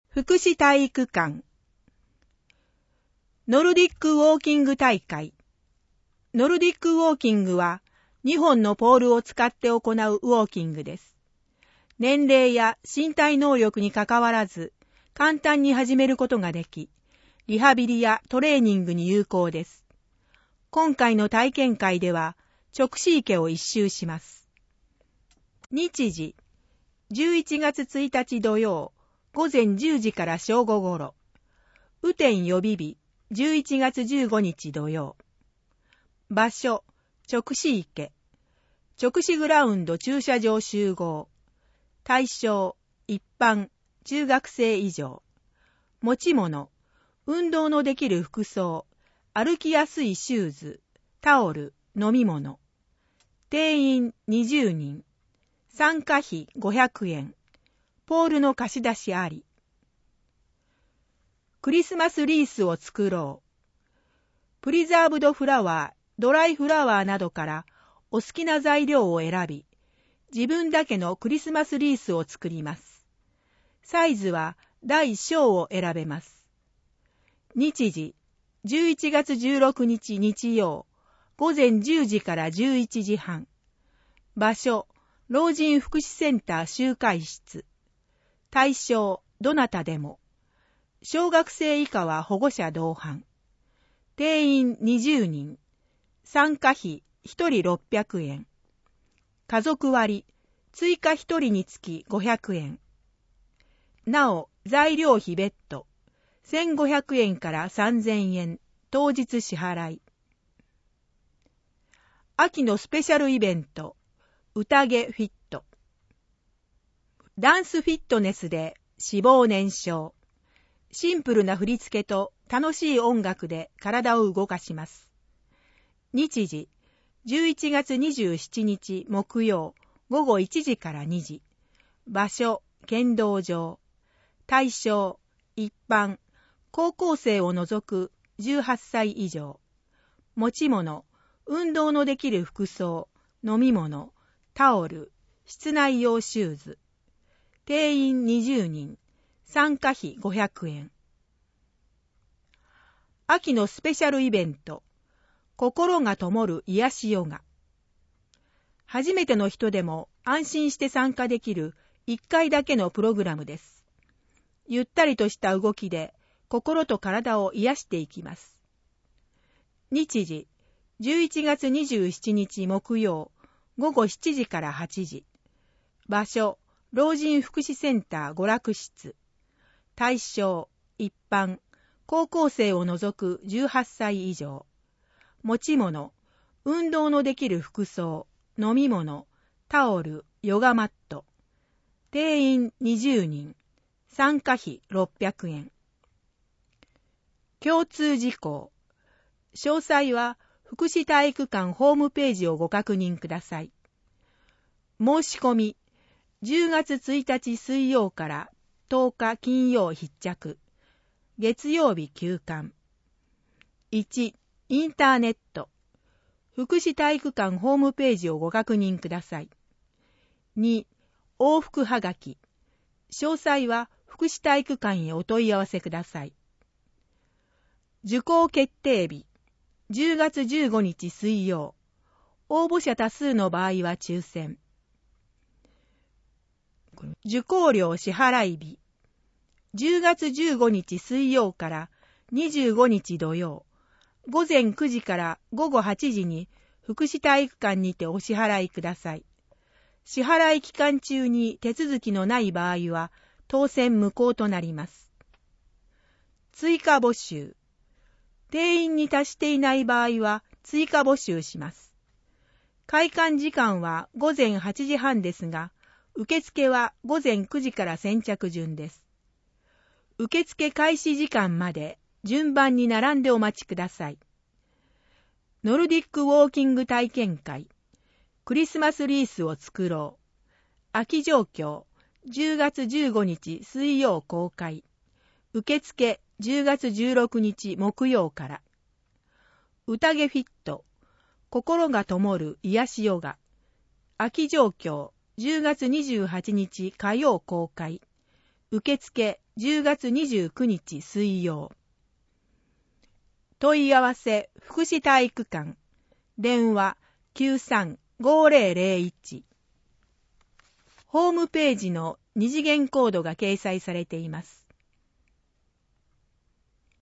福祉体育館。ノルディックウォーキング大会。ノルディックウォーキングは2本のポールを使って行うウォーキングです。年齢や身体能力にかかわらず簡単に始めることができ、リハビリやトレーニングに有効です。今回の体験会では直視池を一周します。日時、11月1日土曜、午前10時から正午ごろ。雨天予備日、11月15日土曜。場所、直視池。直視グラウンド駐車場集合。対象、一般、中学生以上。持ち物、運動のできる服装、歩きやすいシューズ、タオル、飲み物。定員20人。参加費500円。ポールの貸し出しあり。クリスマスリースを作ろう。プリザーブドフラワー、ドライフラワーなどからお好きな材料を選び、自分だけのクリスマスリースを作ります。サイズは大小を選べます。日時、11月16日日曜、午前10時から11時半。場所、老人福祉センター集会室。対象、どなたでも。小学生以下は保護者同伴。定員20人。参加費1人600円。家族割、追加1人につき500円。なお、材料費別途、1500円から3000円、当日支払い。秋のスペシャルイベント、宴フィット。ダンスフィットネスで脂肪燃焼。シンプルな振り付けと楽しい音楽で体を動かします。日時、11月27日木曜午後1時から2時。場所、剣道場。対象、一般、高校生を除く18歳以上。持ち物、運動のできる服装、飲み物、タオル、室内用シューズ。定員20人。参加費500円。秋のスペシャルイベント、心が灯る癒しヨガ。初めての人でも安心して参加できる1回だけのプログラムです。ゆったりとした動きで心と体を癒していきます。日時、11月27日木曜、午後7時から8時。場所、老人福祉センター娯楽室。対象、一般、高校生を除く18歳以上。持ち物、運動のできる服装、飲み物、タオル、ヨガマット。定員20人。参加費600円。共通事項。詳細は福祉体育館ホームページをご確認ください。申し込み、10月1日水曜から10日金曜必着。月曜日休館。1、インターネット。福祉体育館ホームページをご確認ください。2、往復はがき。詳細は福祉体育館へお問い合わせください。受講決定日。10月15日水曜。応募者多数の場合は抽選。受講料支払い日。10月15日水曜から25日土曜。午前9時から午後8時に福祉体育館にてお支払いください。支払い期間中に手続きのない場合は当選無効となります。追加募集。定員に達していない場合は追加募集します。開館時間は午前8時半ですが、受付は午前9時から先着順です。受付開始時間まで順番に並んでお待ちください。ノルディックウォーキング体験会。クリスマスリースを作ろう。秋状況。10月15日水曜公開。受付10月16日木曜から。宴フィット。心が灯る癒しヨガ。秋状況。10月28日火曜公開。受付 10月29日水曜。問い合わせ福祉体育館電話 93-5001。ホームページの二次元コードが掲載されています。